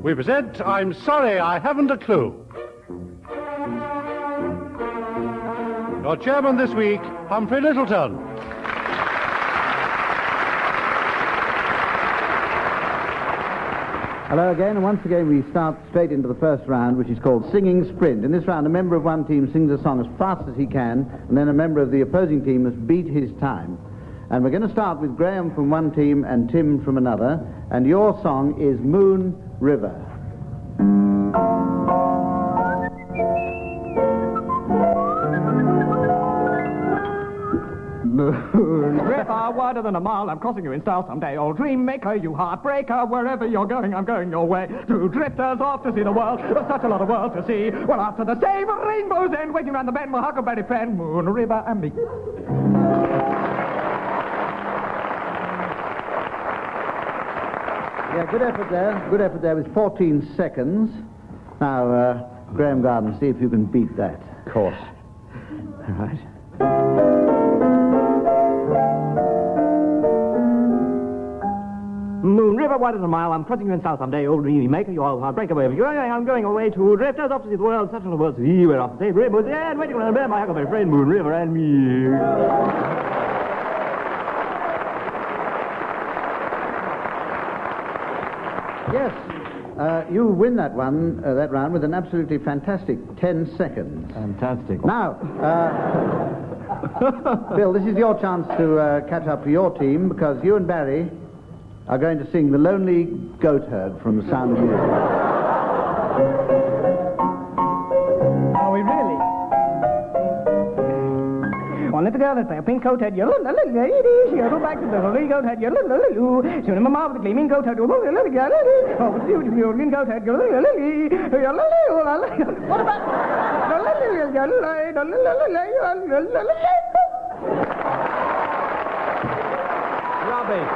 we present I'm Sorry I Haven't a Clue. Your chairman this week, Humphrey Littleton. Hello again, and once again we start straight into the first round, which is called Singing Sprint. In this round, a member of one team sings a song as fast as he can, and then a member of the opposing team must beat his time. And we're going to start with Graham from one team and Tim from another, and your song is Moon River. Moon River, wider than a mile, I'm crossing you in style someday. Old dream maker, you heartbreaker, wherever you're going, I'm going your way. Two drifters off to see the world, there's such a lot of world to see. Well, after the same rainbow's end, waiting round the bend, my huckleberry friend, Moon River and me. Yeah, good effort there. Good effort there with 14 seconds. Now, Graham Garden, see if you can beat that. Of course. All right. Moon River, wider than a mile, I'm crossing you in style someday. Old dreamy maker, you all heartbreaker, wherever you're going, I'm going away. Two drifters off to see the world, such a lot of world to see. We're off to save rainbows and waiting around the bend, my huckleberry friend, Moon River and me. Yes, you win that one, that round, with an absolutely fantastic 10 seconds. Fantastic. Now, Bill, this is your chance to catch up to your team, because you and Barry are going to sing The Lonely Goat Herd from The Sound of Music. Are we really? One little girl has a pink coat head, you little lady. She go back to the lonely goat head, you little lady. She went mama with the gleaming goat head, you little lady. Oh, with you, you green goat head, you little lady. What about? Robbie.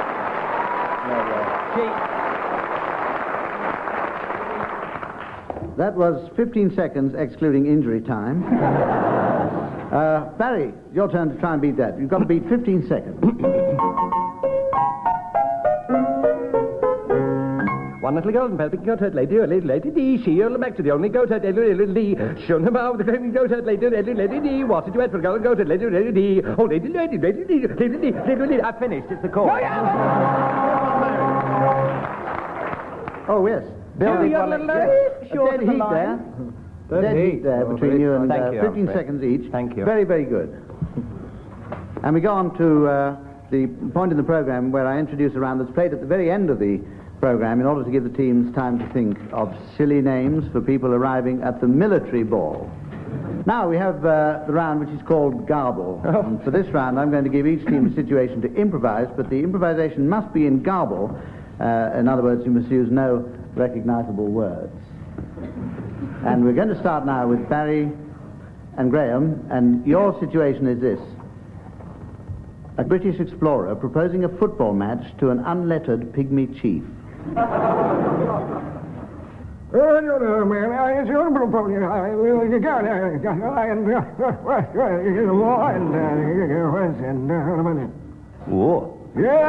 That was 15 seconds, excluding injury time. Barry, your turn to try and beat that. You've got to beat 15 seconds. One little golden bell, picking goat herd lady, dee. She only back to the only goat herd lady. Shown him out with the gleaming goat herd lady, dee. What did you add for golden goat herd lady, dee? Oh, lady. I finished. It's the chorus. Oh, yeah. Oh, yes. Bill, Dead heat there between you and Thank you, 15 Humphrey. seconds each. Thank you. Very, very good. And we go on to the point in the program where I introduce a round that's played at the very end of the program in order to give the teams time to think of silly names for people arriving at the military ball. Now we have the round which is called Garble. And for this round I'm going to give each team a situation to improvise, but the improvisation must be in garble. In other words, you must use no recognizable words. And we're going to start now with Barry and Graham, and your situation is this. A British explorer proposing a football match to an unlettered pygmy chief. Whoa.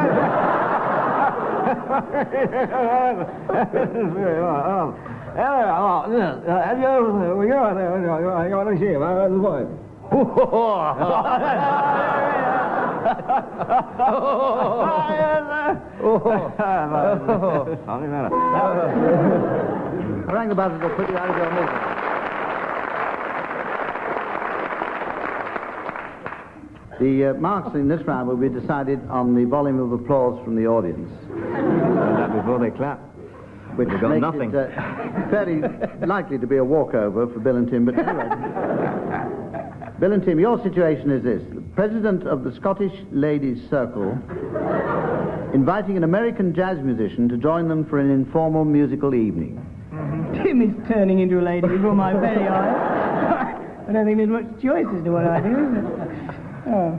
Rang the buzzer to put you out of your misery. The marks in this round will be decided on the volume of applause from the audience. That before they clap. Which We've got makes nothing. it very likely to be a walkover for Bill and Tim, but anyway. Bill and Tim, your situation is this. The president of the Scottish Ladies' Circle inviting an American jazz musician to join them for an informal musical evening. Tim is turning into a lady before my very eyes. I don't think there's much choice as to what I do, is there? Oh.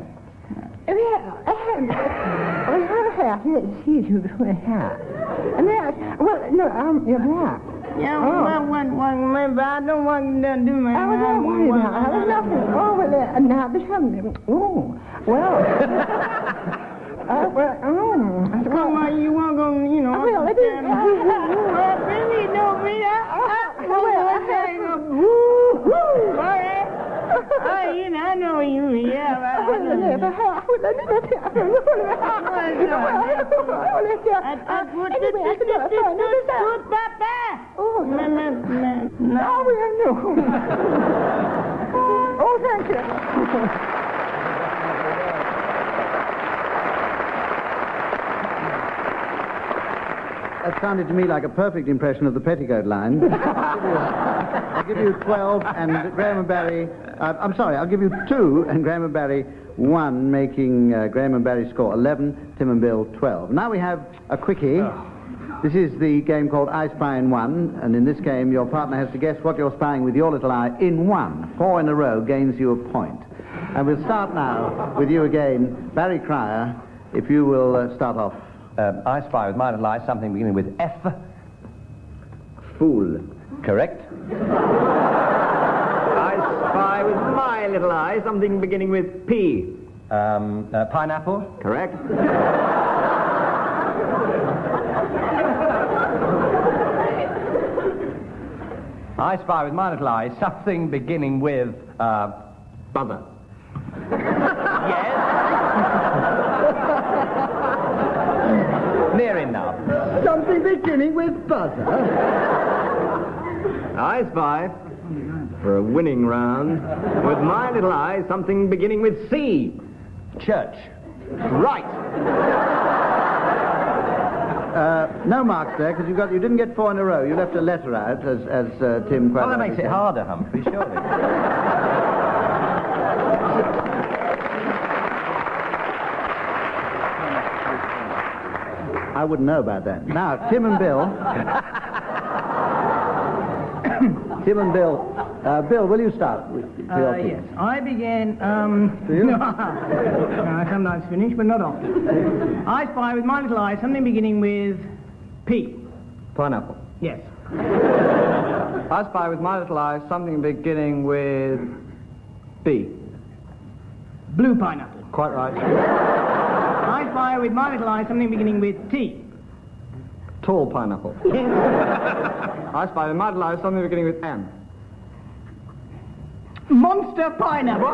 Yeah, well, I don't want to do my... I don't worry about it. There's nothing. Oh, well, now, this happened. Oh, well. Well, you won't go, you know... Well, it is... Well, really, no, Oh, thank you. That sounded to me like a perfect impression of the petticoat line. I'll give you 12 and Graham and Barry... I'm sorry, I'll give you 2 and Graham and Barry 1, making Graham and Barry score 11, Tim and Bill 12. Now we have a quickie. This is the game called I Spy in 1, and in this game your partner has to guess what you're spying with your little eye in 1. 4 in a row gains you a point. And we'll start now with you again, Barry Cryer, if you will start off. I spy with my little eye something beginning with F. Fool. Correct. I spy with my little eye something beginning with P. Pineapple. Correct. I spy with my little eye something beginning with Buzzer. Yes. Near enough. Something beginning with buzzer. I spy for a winning round with my little eye something beginning with C. Church. Right. No marks there, because you didn't get 4 in a row. You left a letter out, as Tim quite Well, that rightly makes it said. harder, Humphrey, surely. I wouldn't know about that. Now, Tim and Bill. Tim and Bill. Bill, will you start? Yes. I began, Do you? No, I sometimes finish, but not often. I spy with my little eye something beginning with P. Pineapple. Yes. I spy with my little eye something beginning with B. Blue pineapple. Quite right. I spy with my little eye something beginning with T. Tall pineapple. I spy with my little eye something beginning with M. Monster pineapple.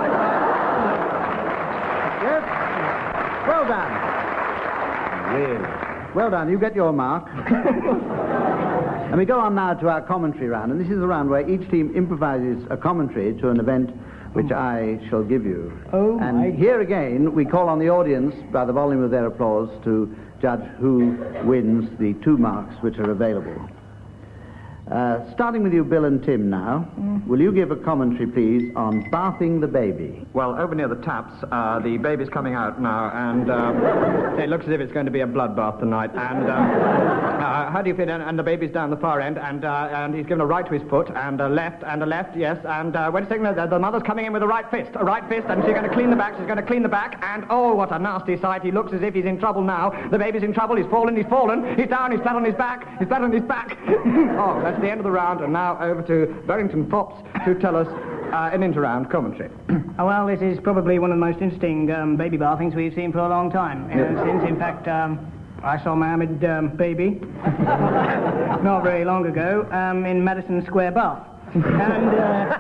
Yes. Well done. Really? Well done. You get your mark. And we go on now to our commentary round. And this is a round where each team improvises a commentary to an event which I shall give you. Oh, and my here again, we call on the audience, by the volume of their applause, to judge who wins the 2 marks which are available. Starting with you, Bill and Tim now, will you give a commentary, please, on bathing the baby? Well, over near the taps, the baby's coming out now, and it looks as if it's going to be a bloodbath tonight. And how do you feel? And the baby's down the far end, and he's given a right to his foot, and a left, yes. And wait a second, the mother's coming in with a right fist, and she's going to clean the back. She's going to clean the back, and oh, what a nasty sight! He looks as if he's in trouble now. The baby's in trouble. He's fallen. He's down. He's flat on his back. Oh, that's the end of the round, and now over to Barrington Fops to tell us an inter-round commentary. Oh, well, this is probably one of the most interesting baby bathings we've seen for a long time. Since, in fact, I saw Mohammed baby not very long ago in Madison Square Bath. And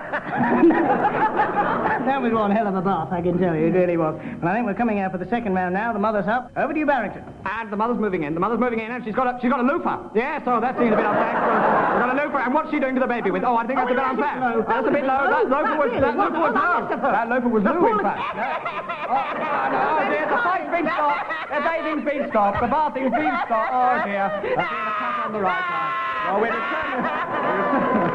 that was one hell of a bath, I can tell you. It really was. And I think we're coming out for the second round now. The mother's up. Over to you, Barrington. And the mother's moving in, and she's got a loofah. Yeah, so that seems a bit unfair. She's got a loofah, and what's she doing to the baby with? Oh, I think that's a bit unfair. That's a bit low. That loofah was low. That loofah was blue, in fact. Oh, dear, the fight's been stopped. The bathing's been stopped. The bathing's been stopped. Oh, dear. That's been a cut on the right now. Oh, we're returning.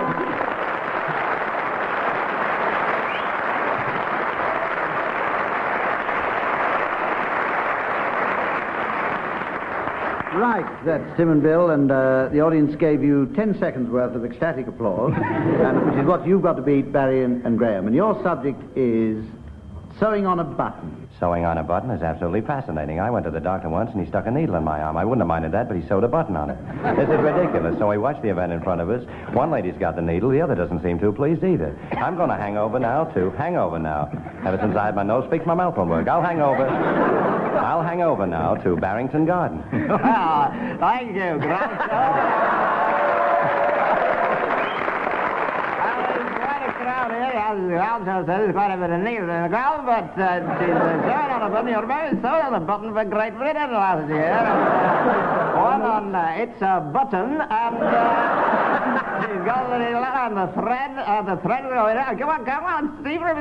Right, that's Tim and Bill, and the audience gave you 10 seconds worth of ecstatic applause, which is what you've got to beat, Barry and Graham. And your subject is sewing on a button. Sewing on a button is absolutely fascinating. I went to the doctor once and he stuck a needle in my arm. I wouldn't have minded that, but he sewed a button on it. This is ridiculous. So we watched the event in front of us. One lady's got the needle, the other doesn't seem too pleased either. I'm going to hang over now. Ever since I had my nose fixed, my mouth won't work. I'll hang over now to Barrington Garden. Thank you. ground here. Yes, the ground show says there's quite a bit of needle in the ground, but she's sewing on a button. You're very sewing on a button for Great Britain last year. One on It's a Button, and she's got the needle and the thread going on. Come on, Steve, he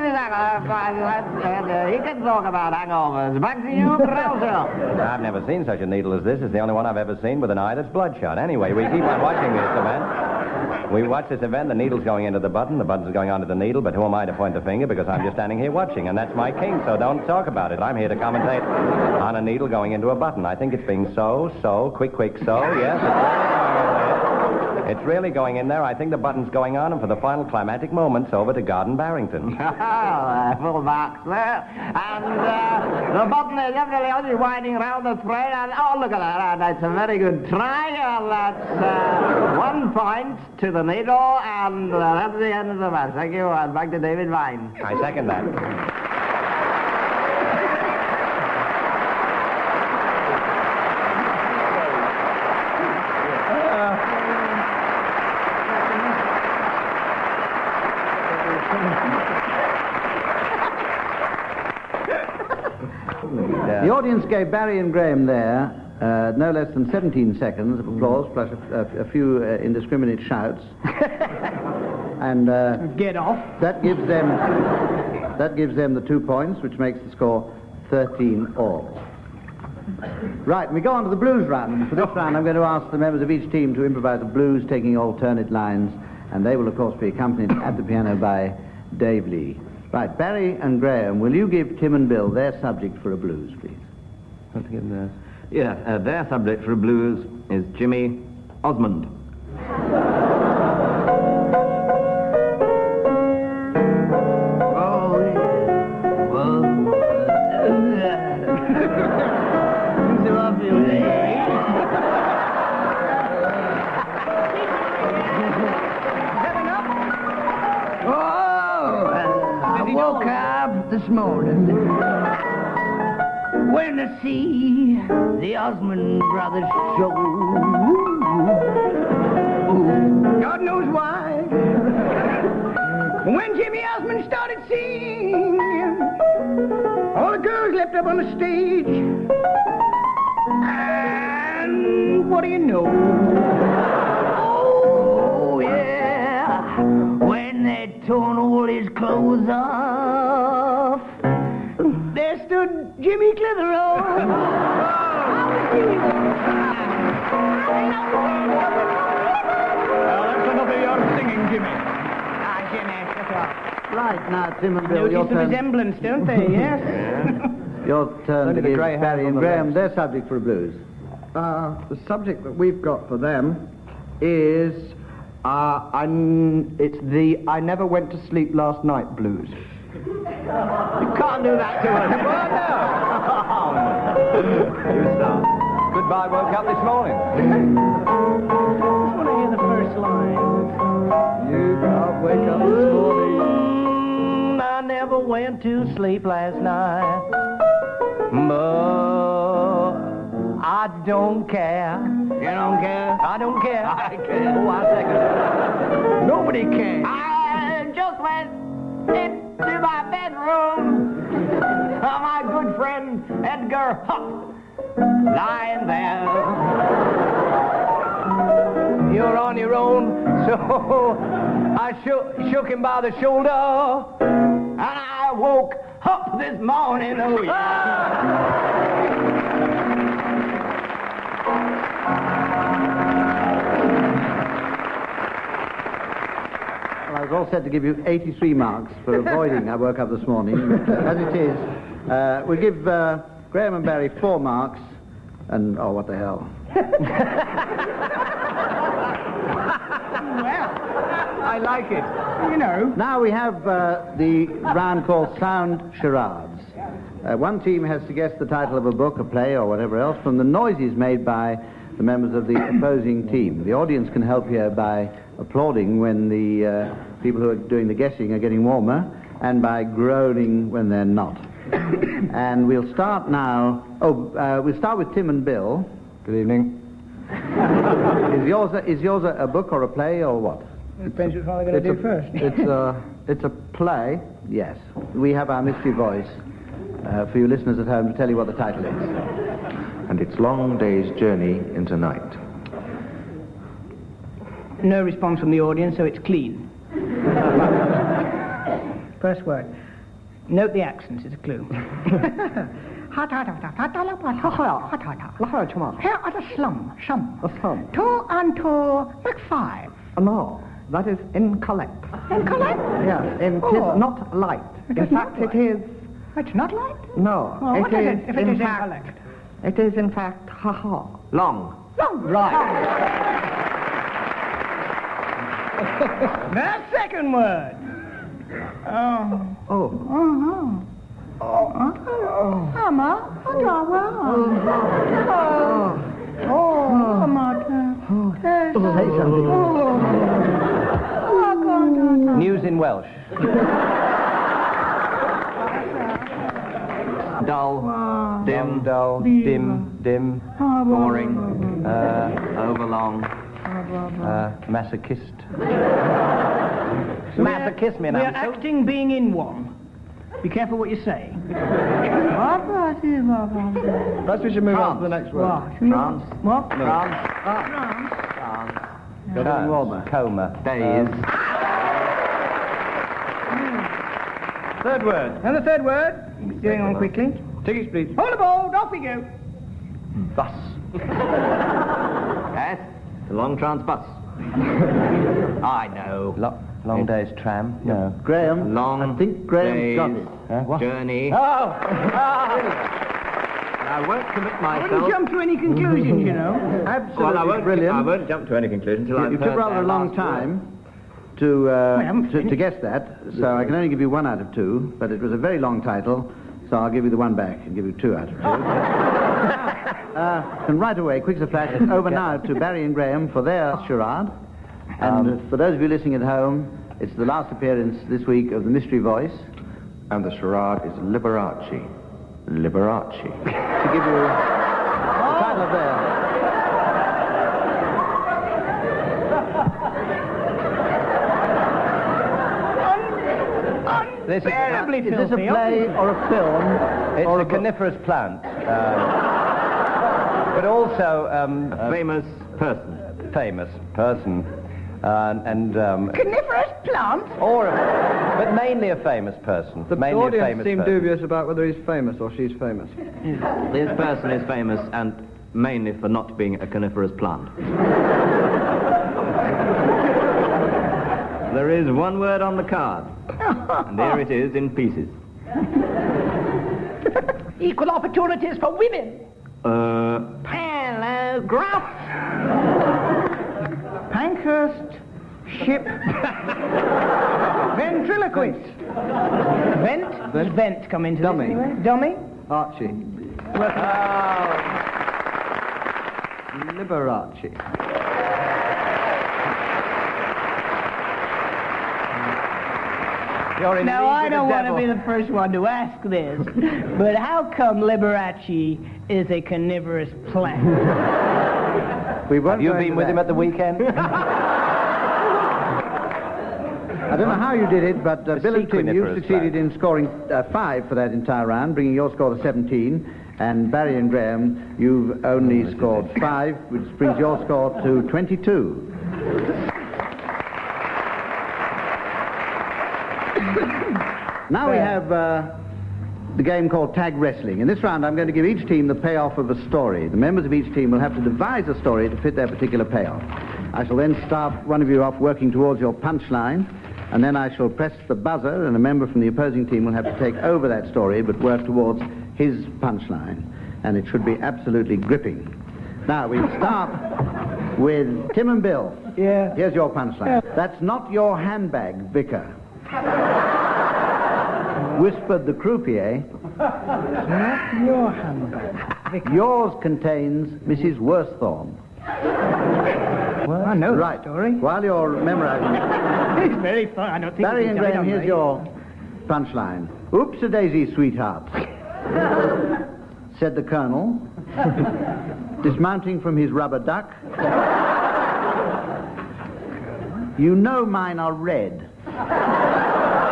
can talk about hangovers. Back to you, Groucho. I've never seen such a needle as this. It's the only one I've ever seen with an eye that's bloodshot. Anyway, we keep on watching this event. We watch this event. The needle's going into the button's going onto the needle, but who am I to point the finger? Because I'm just standing here watching, and that's my king, so don't talk about it. I'm here to commentate on a needle going into a button. I think it's being quick, yes. It's really going in there. I think the button's going on, and for the final climactic moments, over to Gordon Barrington. Full marks there. And the button is definitely only winding around the thread. And oh, look at that. And that's a very good try. And that's 1 point to the needle. And that's the end of the match. Thank you. And back to David Vine. I second that. The audience gave Barry and Graham there no less than 17 seconds of applause, plus a few indiscriminate shouts. And get off. That gives them the 2 points, which makes the score 13 all. Right, we go on to the blues round. And for this round, I'm going to ask the members of each team to improvise a blues, taking alternate lines, and they will, of course, be accompanied at the piano by Dave Lee. Right, Barry and Graham, will you give Tim and Bill their subject for a blues, please? Their subject for a blues is Jimmy Osmond. This morning, when I see the Osmond Brothers show, God knows why. When Jimmy Osmond started singing, all the girls leapt up on the stage, and what do you know? Oh yeah, when they torn all his clothes off, there stood Jimmy Clitheroe. Well, that's enough of your singing, Jimmy. Jimmy, shut up. Right, now, Tim and Bill, your Notice the turn. resemblance, don't they, yes? Your turn Only to the give grey hair Barry on and the Graham legs. their subject for a blues. The subject that we've got for them is it's the I Never Went to Sleep Last Night blues. You can't do that to us. You start. Goodbye, woke up this morning. I want to hear the first line. You can't wake up this morning. I never went to sleep last night, but I don't care. You don't care? I don't care. I care. Oh, I second it. Nobody cares. I just went into my bedroom. My good friend Edgar Hupp lying there. You're on your own, so I shook him by the shoulder, and I woke up this morning. Oh yeah. Well, I was all set to give you 83 marks for avoiding I woke up this morning. As it is, we'll give Graham and Barry 4 marks, and oh, what the hell. I like it. You know. Now we have the round called Sound Charades. One team has to guess the title of a book, a play, or whatever else from the noises made by the members of the opposing team. The audience can help here by applauding when the people who are doing the guessing are getting warmer, and by groaning when they're not. And we'll start now. We'll start with Tim and Bill. Good evening. Is yours a book or a play or what? Depends which one they're going to do first. It's It's a play. Yes. We have our mystery voice for you listeners at home to tell you what the title is. And it's Long Day's Journey into Night. No response from the audience, so it's clean. First word. Note the accents, it's a clue. Here at a slum. 2 and 2 make 5. No, that is incorrect. Incorrect? Yes, it is not light. In fact, it is... It's not light? No, Well, what is it if it in is fact... incorrect? It is, in fact, ha-ha. Long. Right. The second word. Say something. News in Welsh. Dull. Dim. Dull, dim, Boring. Overlong. Masochist. Masochist, me We're now. acting being in one. Be careful what you say. Perhaps we should move on to the next word. France. What? France. Getting warmer. Coma. Days. Third word. And the third word. Going on quickly. Tickets, please. Hold aboard, off we go. Bus. Yes. The long trans bus. I know. Long day's tram? No. Graham. Long I think Graham's got days. it. What? Journey. Oh! I won't commit I wouldn't myself. jump to any conclusions, you know. Absolutely Well, I won't brilliant. jump to any conclusion until I've You took heard rather their a long last time word. to guess that, so I can only give you 1 out of 2, but it was a very long title, so I'll give you the 1 back and give you 2 out of 2. And right away, quick as a flash, it's over now to Barry and Graham for their charade. And for those of you listening at home, it's the last appearance this week of the Mystery Voice. And the charade is Liberace. Liberace. To give you the title of their... This Unbearably Is this a filthy, play or a film? It's or a coniferous plant. But also... Famous person. famous person. Coniferous plant? But mainly a famous person. The mainly a audience famous seem person. dubious about whether he's famous or she's famous. This person is famous and mainly for not being a coniferous plant. There is 1 word on the card, and there it is in pieces. Equal opportunities for women. Paragraph. Pankhurst ship. Ventriloquist. Vent come into Dummy. this anyway. Dummy. Archie. Liberace. You're in Now, league I with don't the want to devil. be the first one to ask this, but how come Liberace is a carnivorous plant? We won't Have you go been into with that. him at the weekend? I don't know how you did it, but Bill and Tim, you Sequiniferous succeeded plant. in scoring 5 for that entire round, bringing your score to 17. And Barry and Graham, you've only scored 5, which brings your score to 22. Now we have the game called Tag Wrestling. In this round, I'm going to give each team the payoff of a story. The members of each team will have to devise a story to fit their particular payoff. I shall then start one of you off working towards your punchline, and then I shall press the buzzer, and a member from the opposing team will have to take over that story but work towards his punchline. And it should be absolutely gripping. Now, we'll start with Tim and Bill. Yeah. Here's your punchline. That's not your handbag, Vicar. Whispered the croupier. Not your handbag. Yours contains Mrs. Worsthorne. I know Right. the story. While you're memorizing, It's very fun. I don't think Barry we and can Graham, tell it, here's don't your punchline. Oops-a-daisy, sweetheart, said the Colonel, dismounting from his rubber duck. You know mine are red.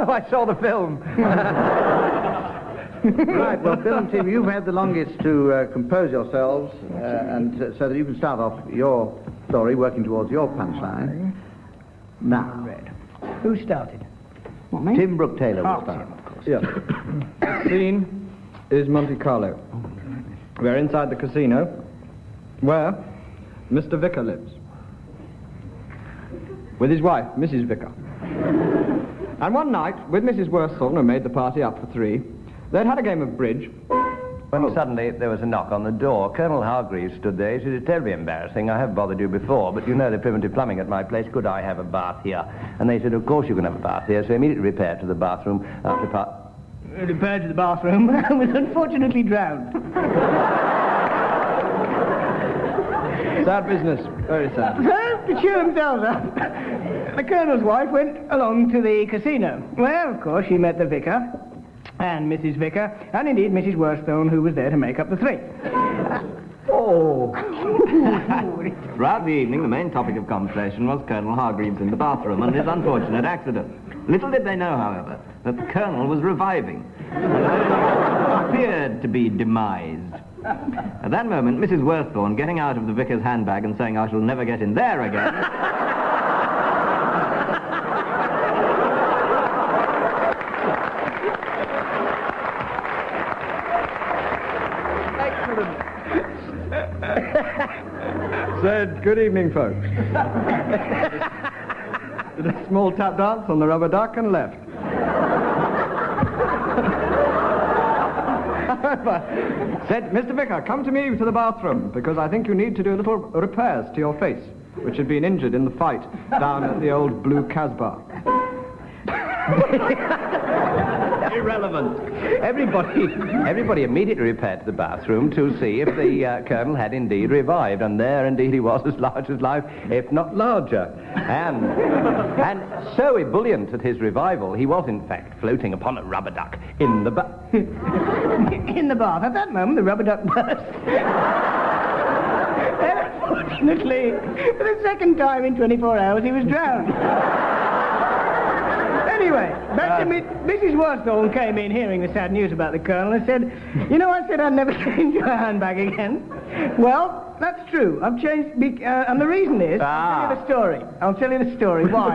Oh, I saw the film. Right, well, Bill and Tim, you've had the longest to compose yourselves, so that you can start off your story, working towards your punchline. Now, Who started? What, me? Tim Brooke Taylor will start. Tim, of course. Yeah. The scene is Monte Carlo. We're inside the casino, where Mr. Vicar lives. With his wife, Mrs. Vicar. And one night, with Mrs. Worthorn, who made the party up for 3, they'd had a game of bridge. When suddenly there was a knock on the door. Colonel Hargreaves stood there. He said, "It's terribly embarrassing. I have bothered you before, but you know the primitive plumbing at my place. Could I have a bath here?" And they said, "Of course you can have a bath here." So immediately repaired to the bathroom after Repaired to the bathroom and was unfortunately drowned. Sad business. Very sad. So, to cheer themselves up, the Colonel's wife went along to the casino, where, of course, she met the Vicar and Mrs. Vicar, and indeed Mrs. Worthorn, who was there to make up the 3. Throughout the evening, the main topic of conversation was Colonel Hargreaves in the bathroom and his unfortunate accident. Little did they know, however, that the Colonel was reviving and appeared to be demised. At that moment, Mrs. Worthorn, getting out of the Vicar's handbag and saying, "I shall never get in there again," Said, "Good evening, folks." Did a small tap dance on the rubber duck and left. Said, "Mr. Vicar, come to me to the bathroom, because I think you need to do little repairs to your face, which had been injured in the fight down at the old Blue Casbah." Irrelevant. Everybody immediately repaired to the bathroom to see if the Colonel had indeed revived, and there indeed he was, as large as life, if not larger. And so ebullient at his revival, he was in fact floating upon a rubber duck in the bath. In the bath. At that moment, the rubber duck burst. And unfortunately, for the second time in 24 hours, he was drowned. Anyway, back to Mrs. Worthorn came in hearing the sad news about the Colonel and said, "You know, I said I'd never get into a handbag again." Well, that's true. I've changed, and the reason is, I'll tell you the story. I'll tell you the story. Why?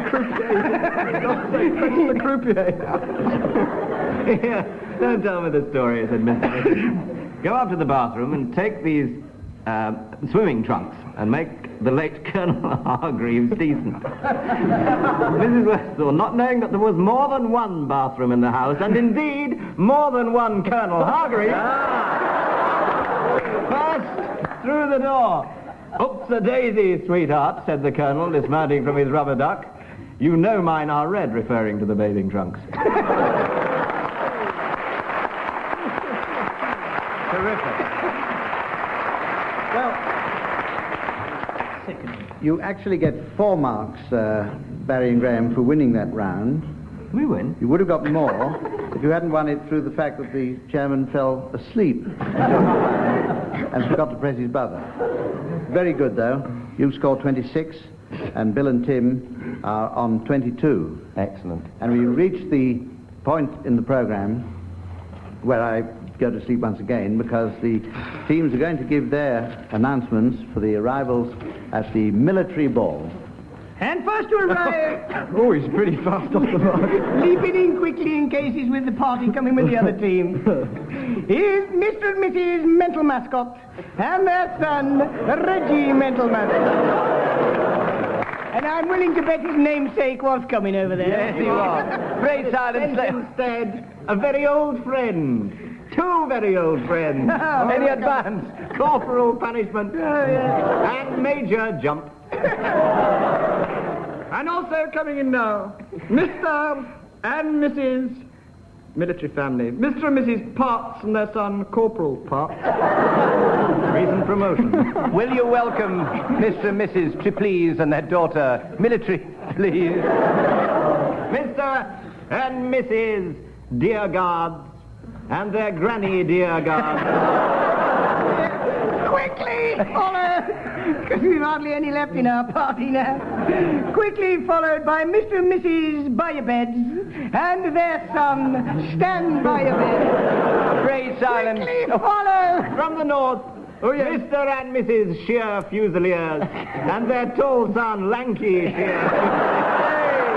The croupier. Yeah, don't tell me the story, said Mr. Vicar. Go up to the bathroom and take these swimming trunks and make the late Colonel Hargreaves decent. Mrs. Westall, not knowing that there was more than one bathroom in the house, and indeed more than one Colonel Hargreaves, burst through the door. "Oops-a-daisy, sweetheart," said the Colonel, dismounting from his rubber duck. "You know mine are red," referring to the bathing trunks. Terrific. Well, you actually get 4 marks, Barry and Graham, for winning that round. We win. You would have got more if you hadn't won it through the fact that the chairman fell asleep and forgot to press his buzzer. Very good, though. You scored 26, and Bill and Tim are on 22. Excellent. And we reached the point in the programme where I go to sleep once again, because the teams are going to give their announcements for the arrivals at the military ball. And first to arrive, Oh, he's pretty fast off the mark. leaping in quickly in case he's with the party coming with the other team, is Mr. and Mrs. Mental Mascot and their son, Reggie Mental Mascot. And I'm willing to bet his namesake was coming over there. Yes, he was. Pray silence instead, a very old friend. 2 very old friends. Any advance? Corporal punishment. And Major jump. And also coming in now, Mr. and Mrs. Military family. Mr. and Mrs. Parts and their son, Corporal Parts. Recent promotion. Will you welcome Mr. and Mrs. Triplease and their daughter, Military, please? Mr. and Mrs. Dear Guards and their granny dear guards. Quickly followed, because we've hardly any left in our party now. Quickly followed by Mr. and Mrs. Buy-a-Beds and their son, Stand Buy-a-Bed. Pray silence. Quickly follow. From the north, Mr. and Mrs. Sheer Fusiliers and their tall son, Lanky Sheer.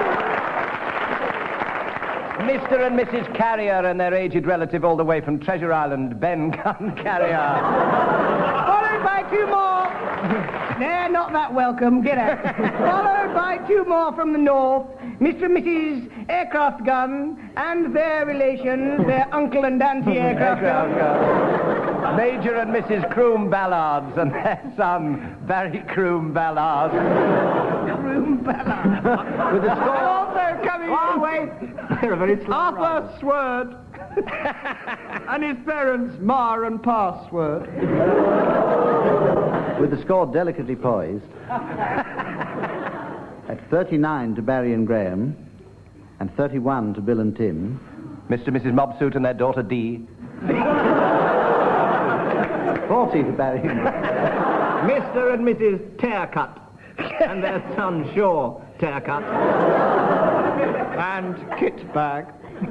Mr. and Mrs. Carrier and their aged relative all the way from Treasure Island, Ben Gun Carrier. Followed by two more. They're not that welcome. Get out. Followed by two more from the north, Mr. and Mrs. Aircraft Gun and their relations, their uncle and auntie Aircraft Gun. Major and Mrs. Croom Ballards and their son, Barry Croom Ballard. Croom Ballard. With the score... Also coming your way. They're a very slow Arthur Sword. And his parents, Ma and Pa Sword. With the score delicately poised. At 39 to Barry and Graham, and 31 to Bill and Tim. Mr. and Mrs. Mobsuit and their daughter Dee. 40 to Barry and Graham. Mr. and Mrs. Tearcut and their son, Shaw Tearcut. And Kit Bag.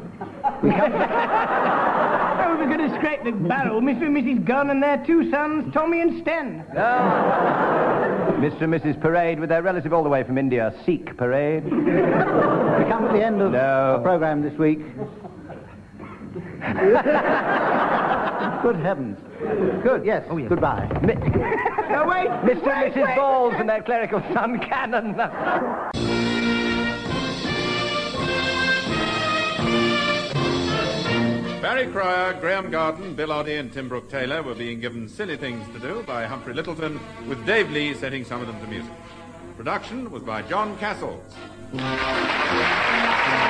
Oh, we're going to scrape the barrel. Mr. and Mrs. Gunn and their two sons, Tommy and Sten. Mr. and Mrs. Parade with their relative all the way from India, Sikh Parade. We come to the end of our program this week. Good heavens. Good, yes. Oh, yes. Goodbye. No, wait. Mr. and Mrs. Balls and their clerical son, Cannon. Barry Cryer, Graham Garden, Bill Oddie and Tim Brooke Taylor were being given silly things to do by Humphrey Littleton, with Dave Lee setting some of them to music. Production was by John Castles.